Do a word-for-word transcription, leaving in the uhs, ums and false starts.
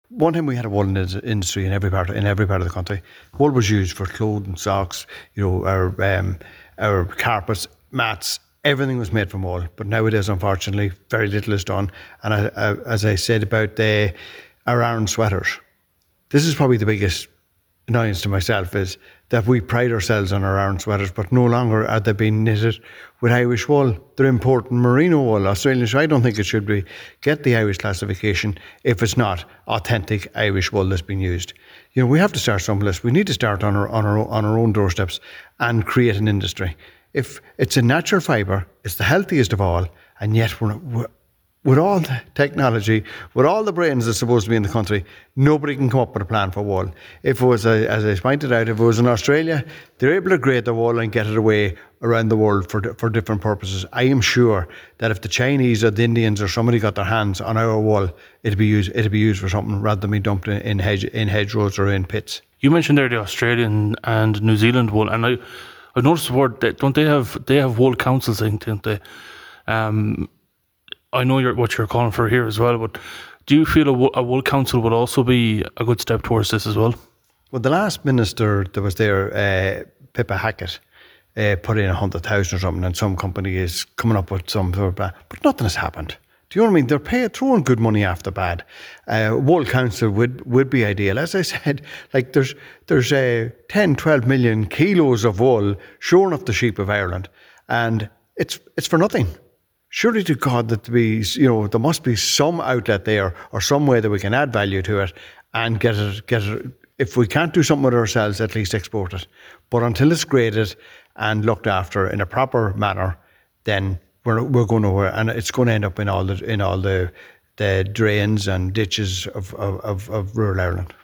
one time we had a wool industry in every part in every part of the country. Wool was used for clothing, socks, you know, our um, our carpets, mats. Everything was made from wool. But nowadays, unfortunately, very little is done. And I, I, as I said about the our iron sweaters, this is probably the biggest annoyance to myself, is that we pride ourselves on our iron sweaters, but no longer are they being knitted with Irish wool. They're importing merino wool, Australian. So I don't think it should be get the Irish classification if it's not authentic Irish wool that's being used. You know, we have to start someplace. We need to start on our on our on our own doorsteps and create an industry. If it's a natural fibre, it's the healthiest of all, and yet we're, we're with all the technology, with all the brains that's supposed to be in the country, nobody can come up with a plan for wool. If it was, a, as I pointed out, if it was in Australia, they're able to grade the wool and get it away around the world for for different purposes. I am sure that if the Chinese or the Indians or somebody got their hands on our wool, it'd be used it'd be used for something rather than be dumped in, in hedge in hedgerows or in pits. You mentioned there the Australian and New Zealand wool, and I I noticed the word that don't they have they have wool councils, I think, don't they? Um, I know you're, what you're calling for here as well, but do you feel a, wool- a wool council would also be a good step towards this as well? Well, the last minister that was there, uh, Pippa Hackett, uh, put in a hundred thousand or something, and some company is coming up with some sort of plan, but nothing has happened. Do you know what I mean? They're paying, throwing good money after bad. Uh, wool council would, would be ideal. As I said, like there's there's uh, ten, twelve million kilos of wool shorn off the sheep of Ireland, and it's it's for nothing. Surely to God that there be, you know, there must be some outlet there or some way that we can add value to it and get it, get it. If we can't do something with ourselves, at least export it. But until it's graded and looked after in a proper manner, then we're we're going nowhere, and it's going to end up in all the in all the the drains and ditches of of, of rural Ireland.